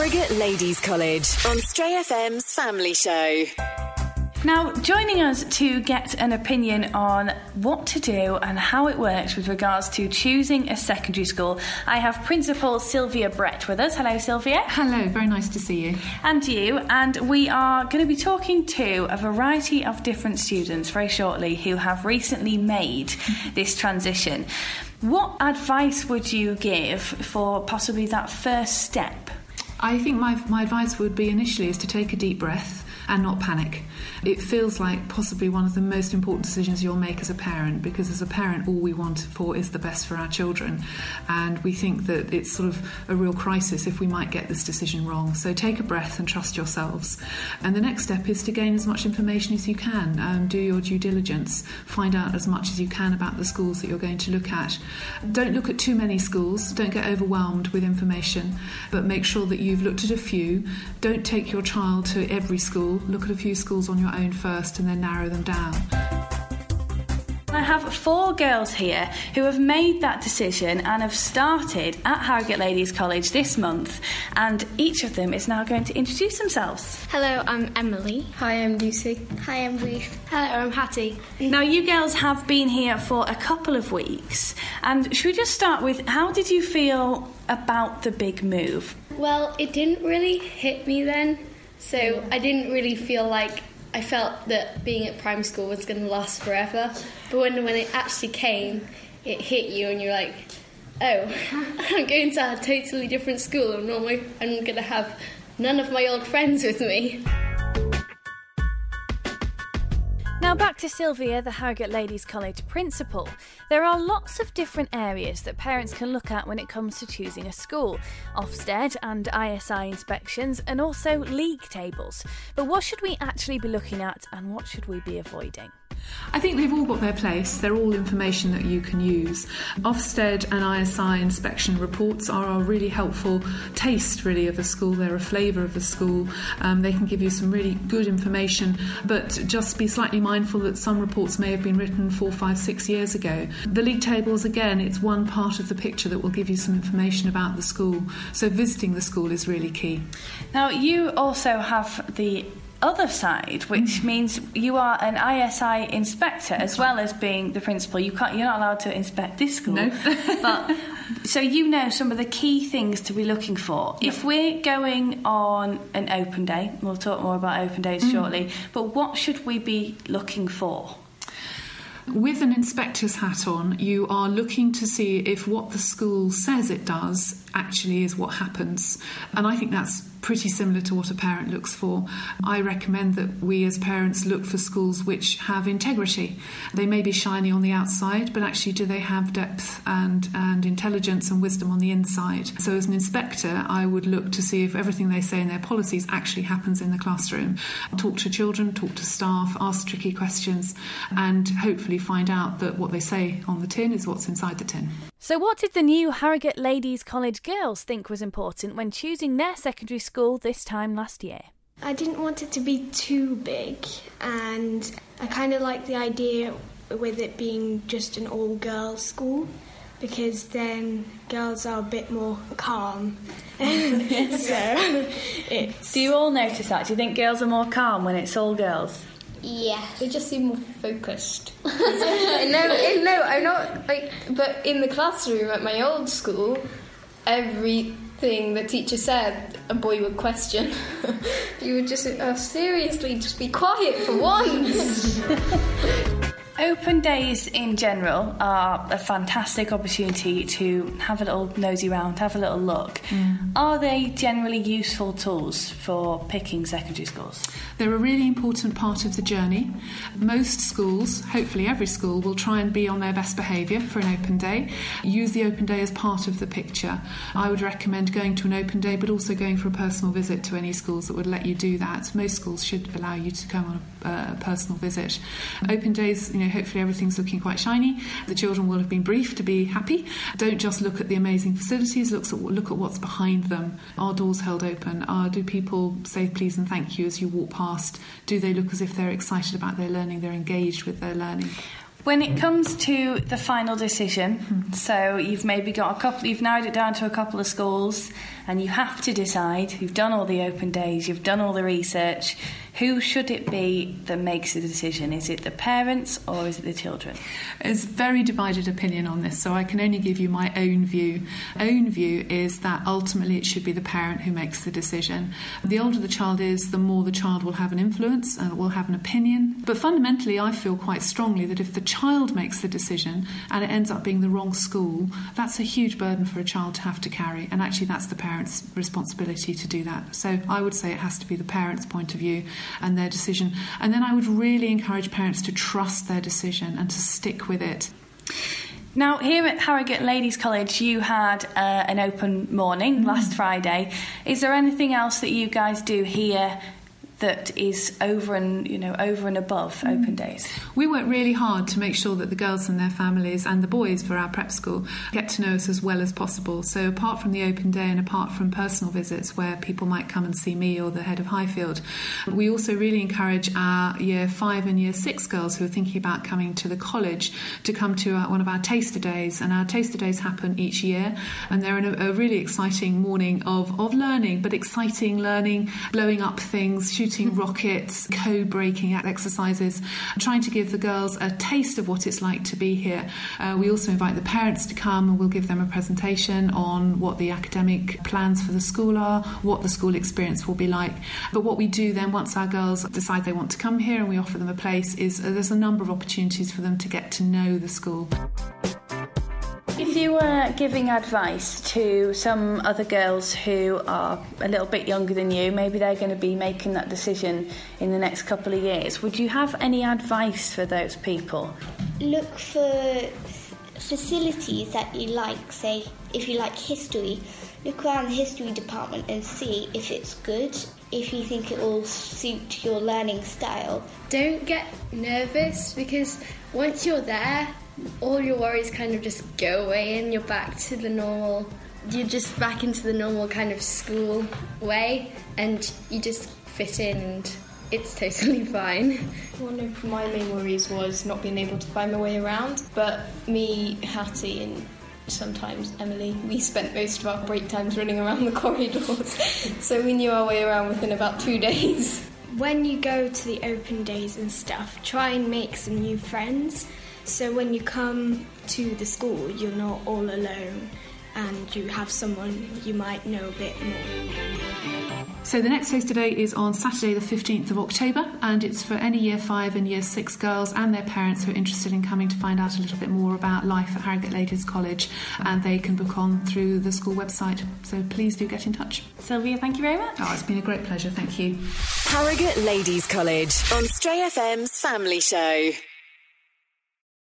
Harrogate Ladies College on Stray FM's Family Show. Now, joining us to get an opinion on what to do and how it works with regards to choosing a secondary school, I have Principal Sylvia Brett with us. Hello, Sylvia. Hello, very nice to see you. And you. And we are going to be talking to a variety of different students very shortly who have recently made this transition. What advice would you give for possibly that first step? I think my advice would be initially is to take a deep breath and not panic. It feels like possibly one of the most important decisions you'll make as a parent, because as a parent all we want for is the best for our children, and we think that it's sort of a real crisis if we might get this decision wrong. So take a breath and trust yourselves. And the next step is to gain as much information as you can. Do your due diligence. Find out as much as you can about the schools that you're going to look at. Don't look at too many schools. Don't get overwhelmed with information, but make sure that you've looked at a few. Don't take your child to every school. Look at a few schools on your own first and then narrow them down. I have 4 girls here who have made that decision and have started at Harrogate Ladies College this month, and each of them is now going to introduce themselves. Hello, I'm Emily. Hi, I'm Lucy. Hi, I'm Ruth. Hello, I'm Hattie. Now, you girls have been here for a couple of weeks, and should we just start with, how did you feel about the big move? Well, it didn't really hit me then, so I didn't really feel like I felt that being at primary school was going to last forever. But when it actually came, it hit you and you're like, oh, I'm going to a totally different school and I'm going to have none of my old friends with me. Now back to Sylvia, the Harrogate Ladies College principal. There are lots of different areas that parents can look at when it comes to choosing a school. Ofsted and ISI inspections, and also league tables. But what should we actually be looking at and what should we be avoiding? I think they've all got their place. They're all information that you can use. Ofsted and ISI inspection reports are a really helpful taste, really, of a school. They're a flavour of the school. They can give you some really good information, but just be slightly mindful that some reports may have been written 4, 5, 6 years ago. The league tables, again, it's one part of the picture that will give you some information about the school. So visiting the school is really key. Now, you also have the other side, which means you are an ISI inspector as well as being the principal. You're not allowed to inspect this school. No. But so you know some of the key things to be looking for. If we're going on an open day, we'll talk more about open days shortly, but what should we be looking for? With an inspector's hat on, you are looking to see if what the school says it does actually is what happens. And I think that's pretty similar to what a parent looks for. I recommend that we as parents look for schools which have integrity. They may be shiny on the outside, but actually do they have depth and intelligence and wisdom on the inside? So as an inspector, I would look to see if everything they say in their policies actually happens in the classroom. Talk to children, talk to staff, ask tricky questions, and hopefully find out that what they say on the tin is what's inside the tin. So what did the new Harrogate Ladies College girls think was important when choosing their secondary school this time last year? I didn't want it to be too big, and I kind of like the idea with it being just an all-girls school, because then girls are a bit more calm. So it's... Do you all notice that? Do you think girls are more calm when it's all girls? Yeah, they just seem more focused. No, I'm not. But in the classroom at my old school, everything the teacher said, a boy would question. You would just seriously just be quiet for once. Open days in general are a fantastic opportunity to have a little nosy round, have a little look. Are they generally useful tools for picking secondary schools? They're a really important part of the journey. Most schools, hopefully every school, will try and be on their best behaviour for an open day. Use the open day as part of the picture. I would recommend going to an open day, but also going for a personal visit to any schools that would let you do that. Most schools should allow you to come on a personal visit. Open days, hopefully everything's looking quite shiny. The children will have been briefed to be happy. Don't just look at the amazing facilities, look at what's behind them. Are doors held open? Do people say please and thank you as you walk past? Do they look as if they're excited about their learning, they're engaged with their learning? When it comes to the final decision, so you've maybe got you've narrowed it down to a couple of schools, and you have to decide, you've done all the open days, you've done all the research, who should it be that makes the decision? Is it the parents or is it the children? There's very divided opinion on this, so I can only give you my own view. Own view is that ultimately it should be the parent who makes the decision. The older the child is, the more the child will have an influence and will have an opinion. But fundamentally, I feel quite strongly that if the child makes the decision and it ends up being the wrong school, that's a huge burden for a child to have to carry, and actually that's the parent's responsibility to do that. So I would say it has to be the parent's point of view and their decision. And then I would really encourage parents to trust their decision and to stick with it. Now, here at Harrogate Ladies College, you had an open morning last Friday. Is there anything else that you guys do here that is over and above open days? We work really hard to make sure that the girls and their families and the boys for our prep school get to know us as well as possible. So apart from the open day and apart from personal visits where people might come and see me or the head of Highfield, we also really encourage our Year 5 and Year 6 girls who are thinking about coming to the college to come to one of our taster days. And our taster days happen each year, and they're a really exciting morning of learning, but exciting learning, blowing up things, shooting rockets, code-breaking exercises, trying to give the girls a taste of what it's like to be here. We also invite the parents to come, and we'll give them a presentation on what the academic plans for the school are, what the school experience will be like. But what we do then, once our girls decide they want to come here and we offer them a place, is there's a number of opportunities for them to get to know the school. If you were giving advice to some other girls who are a little bit younger than you, maybe they're going to be making that decision in the next couple of years, would you have any advice for those people? Look for facilities that you like. Say, if you like history, look around the history department and see if it's good, if you think it will suit your learning style. Don't get nervous, because once you're there, all your worries kind of just go away and you're back to the normal, you're just back into the normal kind of school way, and you just fit in and it's totally fine. One of my main worries was not being able to find my way around, but me, Hattie and sometimes Emily, we spent most of our break times running around the corridors, so we knew our way around within about 2 days. When you go to the open days and stuff, try and make some new friends. So when you come to the school, you're not all alone and you have someone you might know a bit more. So the next taster day is on Saturday the 15th of October, and it's for any Year 5 and Year 6 girls and their parents who are interested in coming to find out a little bit more about life at Harrogate Ladies College, and they can book on through the school website. So please do get in touch. Sylvia, thank you very much. Oh, it's been a great pleasure, thank you. Harrogate Ladies College on Stray FM's Family Show.